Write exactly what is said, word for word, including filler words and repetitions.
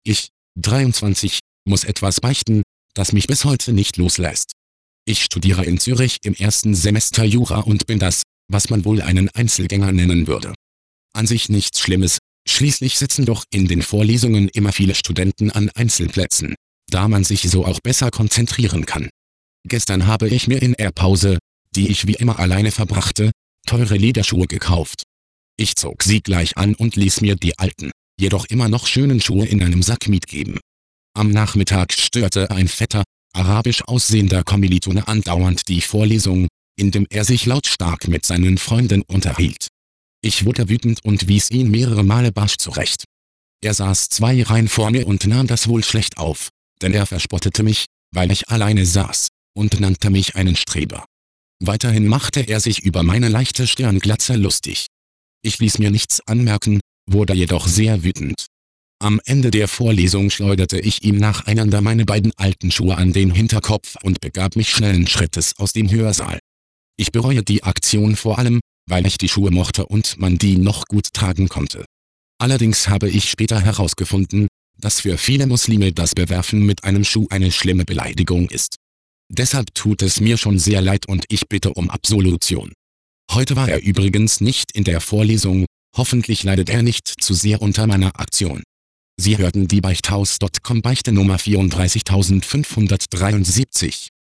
Ich, dreiundzwanzig, muss etwas beichten, das mich bis heute nicht loslässt. Ich studiere in Zürich im ersten Semester Jura und bin das, was man wohl einen Einzelgänger nennen würde. An sich nichts Schlimmes, schließlich sitzen doch in den Vorlesungen immer viele Studenten an Einzelplätzen, da man sich so auch besser konzentrieren kann. Gestern habe ich mir in der Pause, die ich wie immer alleine verbrachte, teure Lederschuhe gekauft. Ich zog sie gleich an und ließ mir die alten, jedoch immer noch schönen Schuhe in einem Sack mitgeben. Am Nachmittag störte ein fetter, arabisch aussehender Kommilitone andauernd die Vorlesung, indem er sich lautstark mit seinen Freunden unterhielt. Ich wurde wütend und wies ihn mehrere Male barsch zurecht. Er saß zwei Reihen vor mir und nahm das wohl schlecht auf, denn er verspottete mich, weil ich alleine saß, und nannte mich einen Streber. Weiterhin machte er sich über meine leichte Stirnglatze lustig. Ich ließ mir nichts anmerken, wurde jedoch sehr wütend. Am Ende der Vorlesung schleuderte ich ihm nacheinander meine beiden alten Schuhe an den Hinterkopf und begab mich schnellen Schrittes aus dem Hörsaal. Ich bereue die Aktion vor allem, weil ich die Schuhe mochte und man die noch gut tragen konnte. Allerdings habe ich später herausgefunden, dass für viele Muslime das Bewerfen mit einem Schuh eine schlimme Beleidigung ist. Deshalb tut es mir schon sehr leid und ich bitte um Absolution. Heute war er übrigens nicht in der Vorlesung, hoffentlich leidet er nicht zu sehr unter meiner Aktion. Sie hörten die Beichthaus Punkt com Beichte Nummer vierunddreißigtausendfünfhundertdreiundsiebzig.